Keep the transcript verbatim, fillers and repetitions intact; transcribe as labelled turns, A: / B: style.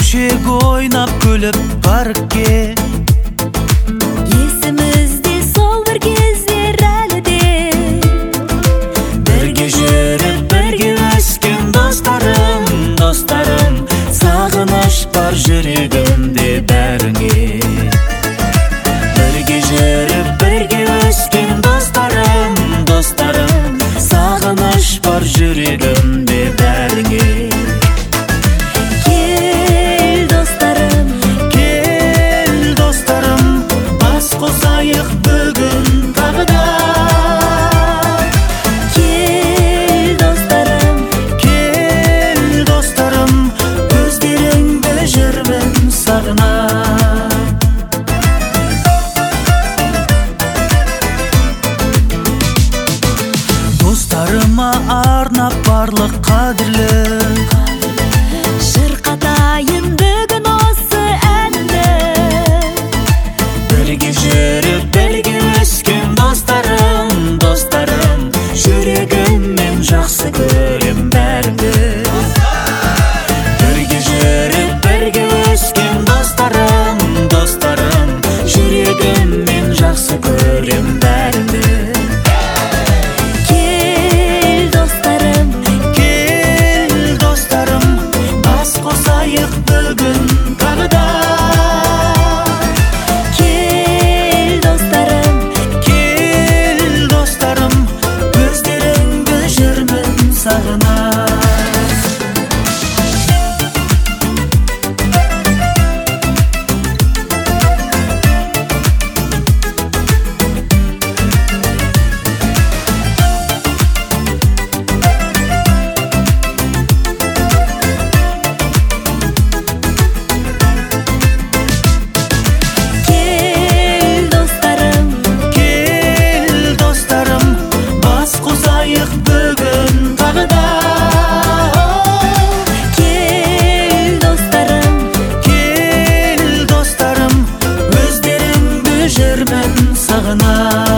A: Көшеге ойнап күліп паркке.
B: Есімізде сол бір кездер әлі де.
A: Бірге жүріп бірге өскен достарым, достарым, сағыныш бар жүрегімде бәріңе. Бірге жүріп бірге өскен достарым, достарым, сағыныш бар жүрегімде бәріңе.
B: Кел достарым,
A: Кел достарым, бас қосайық бүгін тағы да.
B: кел достарым,
A: Кел достарым, көздеріңді жүрмін сағынап. Достарыма арнап барлық қадірлі
B: шырқатайын бүгін осы әнімді.
A: Бірге жүріп бірге өскен достарым, достарым, жүрегіммен жақсы көрем бәріңді. Бірге жүріп бірге өскен достарым, достарым, жүрегіммен жақсы көрем бәріңді.
B: Кел достарым,
A: Кел достарым, бас қосайық бүгін тағы да.
B: кел достарым,
A: Кел достарым, көздеріңді жүрмін сағынап.
B: кел достарым,
A: Кел достарым, бас қосайық бүгін тағы да.
B: кел достарым,
A: Кел достарым, өздеріңді жүрмін сағынап.